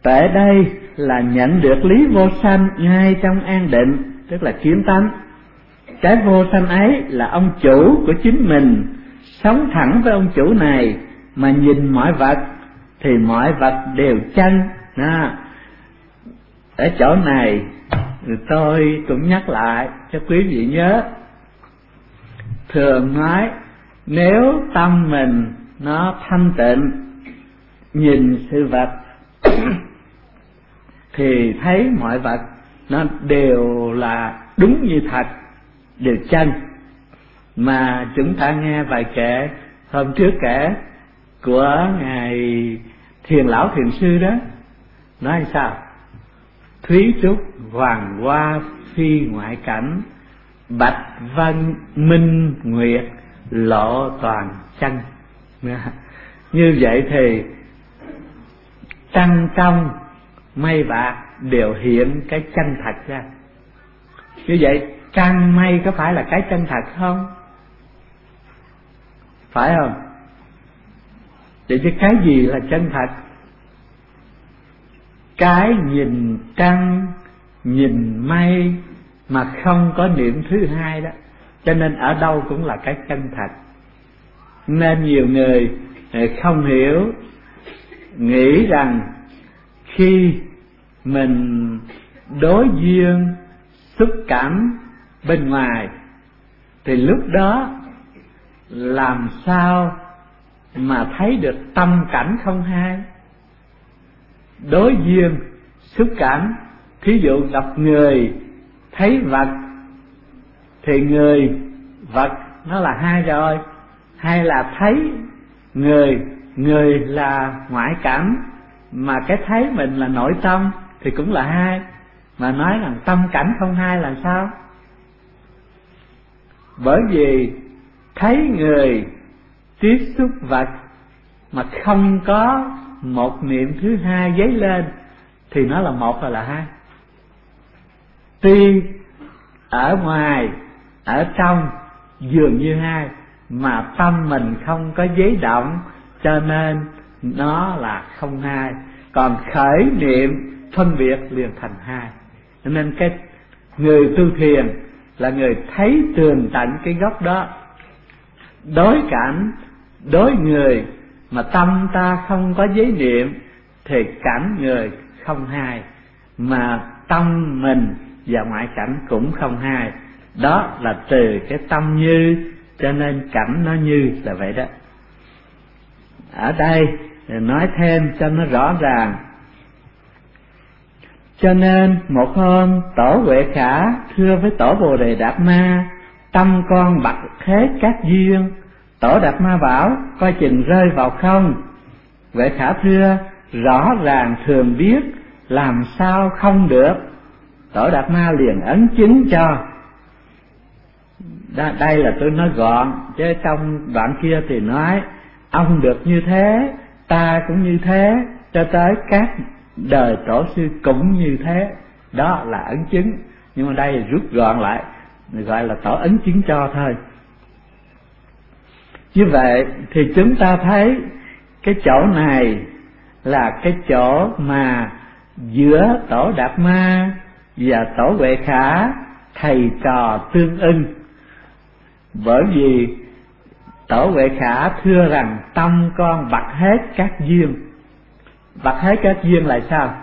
Tại đây là nhận được lý vô sanh ngay trong an định, tức là kiến tánh. Cái vô sanh ấy là ông chủ của chính mình, sống thẳng với ông chủ này mà nhìn mọi vật thì mọi vật đều chân. Ở chỗ này tôi cũng nhắc lại cho quý vị nhớ, thường nói nếu tâm mình nó thanh tịnh, nhìn sự vật thì thấy mọi vật nó đều là đúng như thật, đều chân. Mà chúng ta nghe bài kệ hôm trước kể của ngài Thiền Lão Thiền Sư đó, nói sao? Thúy trúc hoàng hoa phi ngoại cảnh, bạch vân minh nguyệt lộ toàn chân. Như vậy thì trăng trong mây bạc đều hiện cái chân thật ra. Như vậy trăng mây có phải là cái chân thật không? Phải không? Vậy chứ cái gì là chân thật? Cái nhìn trăng, nhìn mây mà không có niệm thứ hai đó, cho nên ở đâu cũng là cái chân thật. Nên nhiều người không hiểu, nghĩ rằng khi mình đối duyên xúc cảm bên ngoài thì lúc đó làm sao mà thấy được tâm cảnh không hai. Đối duyên xúc cảm, thí dụ gặp người thấy vật thì người vật nó là hai rồi, hay là thấy người là ngoại cảm, mà cái thấy mình là nội tâm thì cũng là hai. Mà nói rằng tâm cảnh không hai là sao? Bởi vì thấy người tiếp xúc vật mà không có một niệm thứ hai dấy lên thì nó là một hay là hai? Tuy ở ngoài, ở trong dường như hai, mà tâm mình không có giấy động, cho nên nó là không hai. Còn khởi niệm phân biệt liền thành hai. Cho nên cái người tu thiền là người thấy tường tận cái gốc đó. Đối cảnh, đối người mà tâm ta không có giấy niệm thì cảnh người không hai, mà tâm mình và ngoại cảnh cũng không hai. Đó là từ cái tâm như, cho nên cảnh nó như là vậy đó. Ở đây nói thêm cho nó rõ ràng. Cho nên một hôm Tổ Huệ Khả thưa với Tổ Bồ Đề Đạt Ma: tâm con bật hết các duyên. Tổ Đạt Ma bảo: coi chừng rơi vào không. Huệ Khả thưa: rõ ràng thường biết, làm sao không được. Tổ Đạt Ma liền ấn chứng cho. Đây là tôi nói gọn, chứ trong đoạn kia thì nói ông được như thế, ta cũng như thế, cho tới các đời tổ sư cũng như thế. Đó là ấn chứng. Nhưng mà đây rút gọn lại, gọi là tổ ấn chứng cho thôi. Như vậy thì chúng ta thấy cái chỗ này là cái chỗ mà giữa Tổ Đạt Ma và Tổ Huệ Khả thầy trò tương ưng. Bởi vì Tổ Huệ Khả thưa rằng tâm con bật hết các duyên. Bật hết các duyên là sao?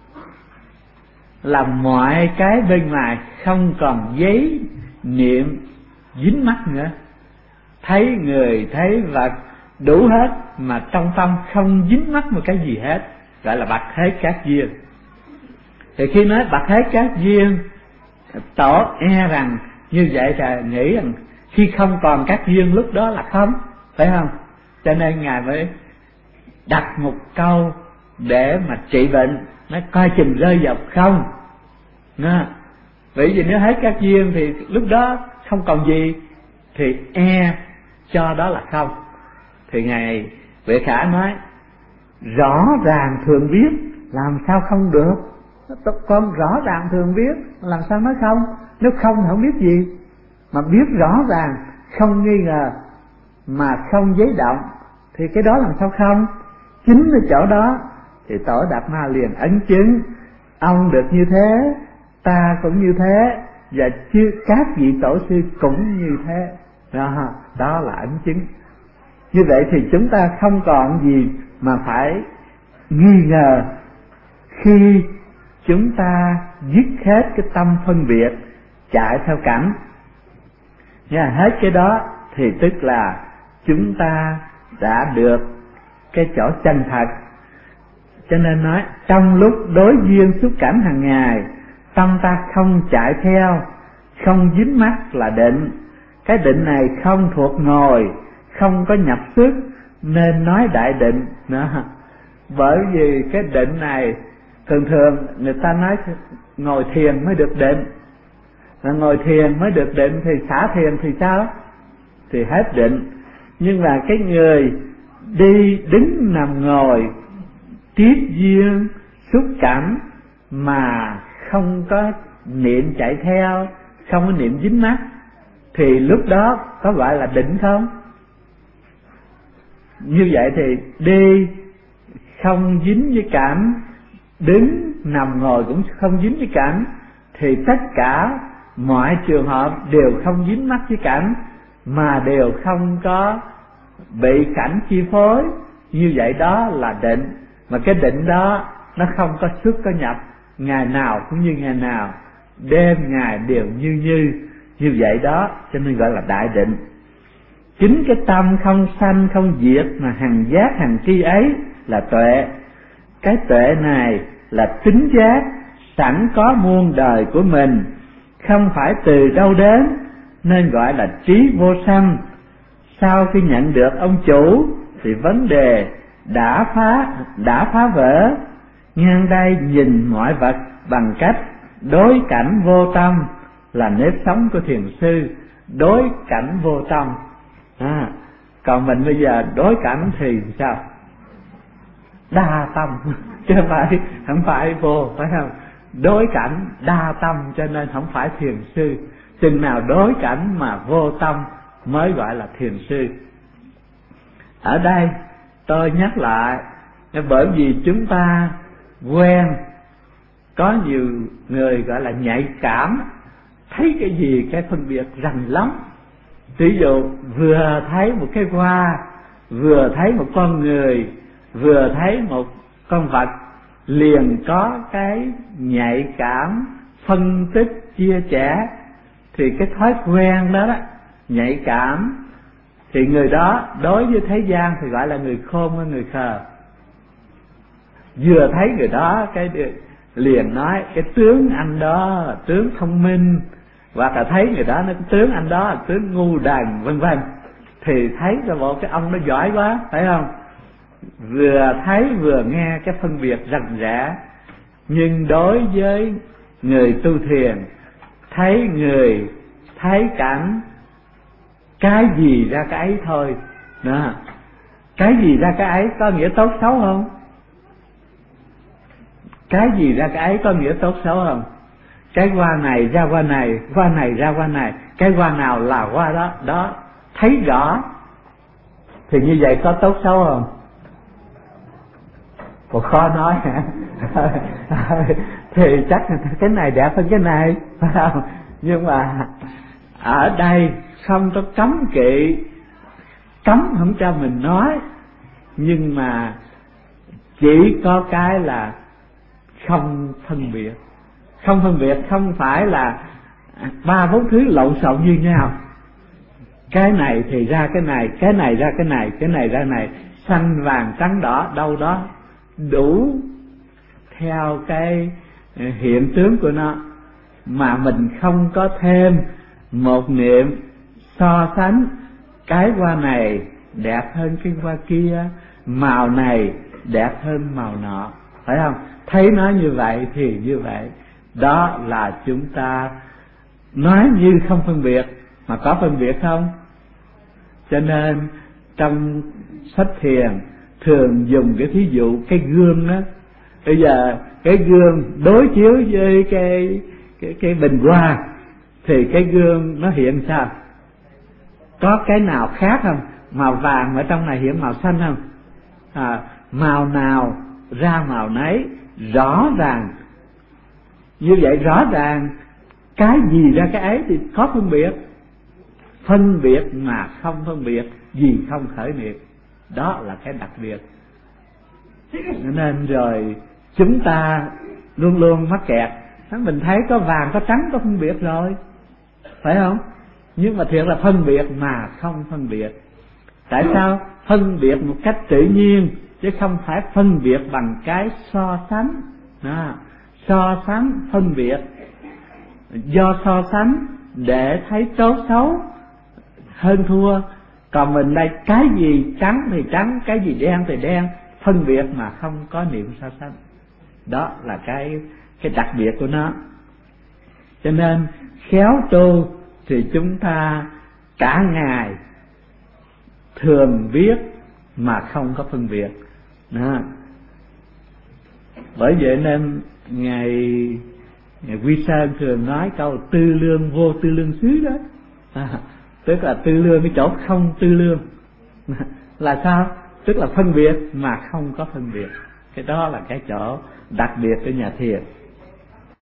Là mọi cái bên ngoài không còn giấy niệm dính mắc nữa. Thấy người, thấy vật đủ hết, mà trong tâm không dính mắc một cái gì hết, gọi là bật hết các duyên. Thì khi nói bật hết các duyên, Tổ e rằng như vậy là nghĩ rằng khi không còn các duyên lúc đó là không, phải không? Cho nên Ngài mới đặt một câu để mà trị bệnh, nó coi chừng rơi vào không. Bởi vì nếu hết các duyên thì lúc đó không còn gì, thì e cho đó là không. Thì Ngài Huệ Khả nói rõ ràng thường biết, làm sao không được. Con rõ ràng thường biết, làm sao nói không? Nếu không thì không biết gì. Mà biết rõ ràng, không nghi ngờ, mà không giấy động, thì cái đó làm sao không? Chính ở chỗ đó Thì Tổ Đạt Ma liền ấn chứng: ông được như thế, ta cũng như thế, và các vị tổ sư cũng như thế. Đó là ấn chứng. Như vậy thì chúng ta không còn gì mà phải nghi ngờ khi chúng ta dứt hết cái tâm phân biệt chạy theo cảnh. Hết cái đó thì tức là chúng ta đã được cái chỗ chân thật. Cho nên nói trong lúc đối duyên xúc cảnh hàng ngày, tâm ta không chạy theo, không dính mắc là định. Cái định này không thuộc ngồi, không có nhập xuất, nên nói đại định nữa. Bởi vì cái định này thường thường người ta nói ngồi thiền mới được định, là ngồi thiền mới được định, thì xả thiền thì sao? Thì hết định. Nhưng mà cái người đi đứng nằm ngồi tiếp duyên xúc cảnh mà không có niệm chạy theo, không có niệm dính mắc, thì lúc đó có gọi là định không? Như vậy thì đi không dính với cảnh, đứng nằm ngồi cũng không dính với cảnh, thì tất cả mọi trường hợp đều không dính mắc với cảnh, mà đều không có bị cảnh chi phối. Như vậy đó là định. Mà cái định đó nó không có xuất có nhập, ngày nào cũng như ngày nào, đêm ngày đều như vậy đó, cho nên gọi là đại định. Chính cái tâm không sanh không diệt mà hằng giác hằng tri ấy là tuệ. Cái tuệ này là tính giác sẵn có muôn đời của mình, không phải từ đâu đến, nên gọi là trí vô sanh. Sau khi nhận được ông chủ thì vấn đề đã phá vỡ. Ngang đây nhìn mọi vật bằng cách đối cảnh vô tâm là nếp sống của thiền sư. Đối cảnh vô tâm. Còn mình bây giờ đối cảnh thì sao? Đa tâm, chứ không phải vô, phải không? Đối cảnh đa tâm, cho nên không phải thiền sư. Chừng nào đối cảnh mà vô tâm mới gọi là thiền sư. Ở đây tôi nhắc lại, bởi vì chúng ta quen, có nhiều người gọi là nhạy cảm, thấy cái gì cái phân biệt rành lắm. Ví dụ vừa thấy một cái hoa, vừa thấy một con người, vừa thấy một con vật, liền có cái nhạy cảm phân tích chia sẻ. Thì cái thói quen đó, nhạy cảm, thì người đó đối với thế gian thì gọi là người khôn hay người khờ. Vừa thấy người đó cái liền nói cái tướng anh đó là tướng thông minh, hoặc là thấy người đó nói cái tướng anh đó là tướng ngu đần, vân vân. Thì thấy ra bộ cái ông nó giỏi quá, phải không? Vừa thấy vừa nghe cái phân biệt rành rẽ. Nhưng đối với người tu thiền, thấy người, thấy cảnh, cái gì ra cái ấy thôi. Đó. Cái gì ra cái ấy có nghĩa tốt xấu không? Cái gì ra cái ấy có nghĩa tốt xấu không? Cái hoa này ra hoa này, hoa này ra hoa này, cái hoa nào là hoa đó, đó, thấy rõ. Thì như vậy có tốt xấu không? Còn khó nói hả? Thì chắc cái này đẹp hơn cái này, phải không? Nhưng mà ở đây không có cấm kỵ, cấm không cho mình nói, nhưng mà chỉ có cái là không phân biệt. Không phân biệt không phải là ba bốn thứ lộn xộn như nhau. Cái này thì ra cái này, cái này ra cái này, cái này ra này, xanh vàng trắng đỏ đâu đó, đủ theo cái hiện tướng của nó, mà mình không có thêm một niệm so sánh. Cái hoa này đẹp hơn cái hoa kia, màu này đẹp hơn màu nọ, phải không? Thấy nó như vậy thì như vậy. Đó là chúng ta nói như không phân biệt, mà có phân biệt không? Cho nên trong sách thiền thường dùng cái thí dụ cái gương đó. Bây giờ cái gương đối chiếu với cái bình hoa, thì cái gương nó hiện sao? Có cái nào khác không? Màu vàng ở trong này hiện màu xanh không? Màu nào ra màu nấy, rõ ràng. Như vậy rõ ràng cái gì ra cái ấy thì có phân biệt. Phân biệt mà không phân biệt, gì không khởi nghiệp. Đó là cái đặc biệt. Nên rồi chúng ta luôn luôn mắc kẹt. Mình thấy có vàng có trắng có phân biệt rồi, phải không? Nhưng mà thiệt là phân biệt mà không phân biệt. Tại sao? Phân biệt một cách tự nhiên, chứ không phải phân biệt bằng cái so sánh. So sánh phân biệt, do so sánh để thấy tốt xấu, hơn thua. Còn mình đây cái gì trắng thì trắng, cái gì đen thì đen, phân biệt mà không có niệm so sánh. Đó là cái đặc biệt của nó. Cho nên khéo tu thì chúng ta cả ngày thường biết mà không có phân biệt. Đó. Bởi vậy nên Ngài Quy Sơn thường nói câu tư lương vô tư lương xứ đó. Tức là tư lương cái chỗ không tư lương. Là sao? Tức là phân biệt mà không có phân biệt. Cái đó là cái chỗ đặc biệt của nhà thiền.